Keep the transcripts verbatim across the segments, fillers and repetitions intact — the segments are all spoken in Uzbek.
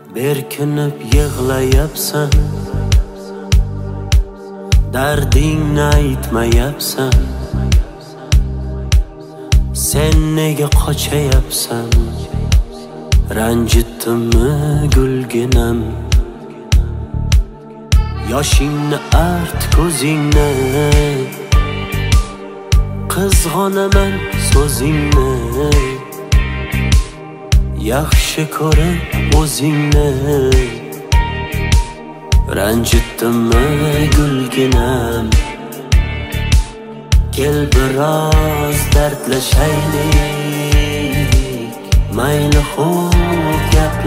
Berkinib yig'layapsan, dardingni aytmayapsan. Sen nega qochayapsan? Ranjitdimmi gulginam? Yoshingni art ko'zingni, qizg'onaman so'zingni. Yaxshi ko'rib o'zingni, ranjitdimmi gulginam? Kel biroz dardlashaylik, mayli xo'p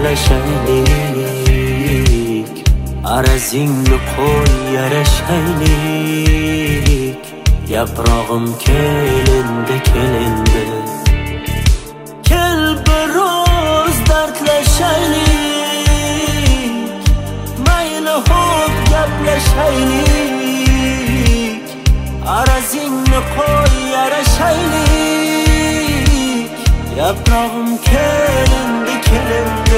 gaplashaylik. Arazingni qo'y yarashaylik, yaprog'im kel endi, kel endi. Kel biroz dardlashaylik, mayli xo'p gaplashaylik. Arazingni qo'y yarashaylik, yaprog'im kel endi, kel endi.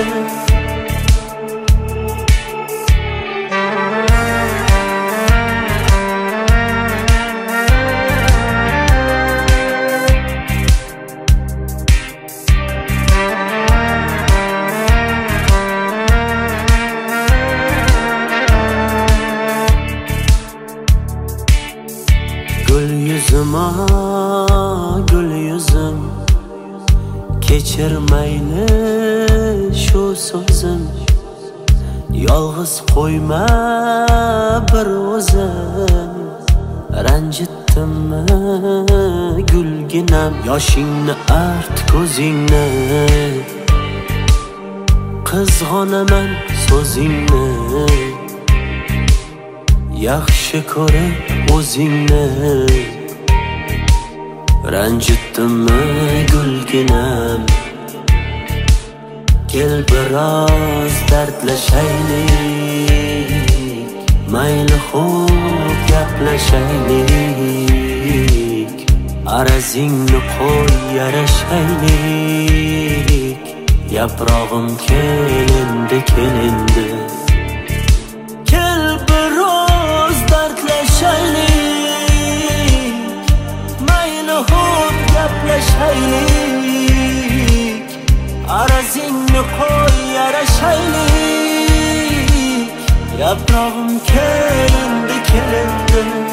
Gul yuzim, ah gul yuzim, kechir mayli shu so'zim. Yolg'iz qo'yma bir o'zim, ranjitdimmi gulginam? Yoshingni art ko'zingni, qizg'onaman so'zingni. Yaxshi ko'rib o'zingni, ranjitdimmi gulginam? Kel biroz dardlashaylik, mayli xo'p gaplashaylik. Arazingni qo'y yarashaylik, yaprog'im kel endi, kel endi. Kel biroz dardlashaylik, mayli xo'p gaplashaylik. Arazingni qo'y yarashaylik, yaprog'im kel endi, kel endi.